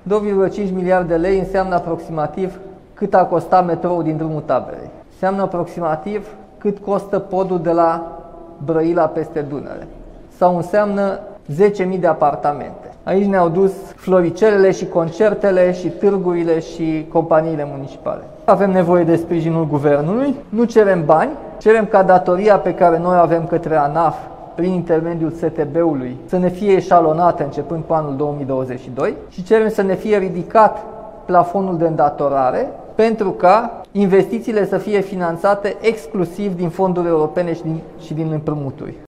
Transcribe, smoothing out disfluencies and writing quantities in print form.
2,5 miliarde de lei înseamnă aproximativ cât a costat metroul din drumul Taberei. Înseamnă aproximativ cât costă podul de la Brăila peste Dunăre. Sau înseamnă 10.000 de apartamente. Aici ne-au dus floricelele și concertele și târgurile și companiile municipale. Avem nevoie de sprijinul guvernului, nu cerem bani, cerem ca datoria pe care noi o avem către ANAF prin intermediul STB-ului să ne fie eșalonată începând cu anul 2022 și cerem să ne fie ridicat plafonul de îndatorare pentru ca investițiile să fie finanțate exclusiv din fonduri europene și din împrumuturi.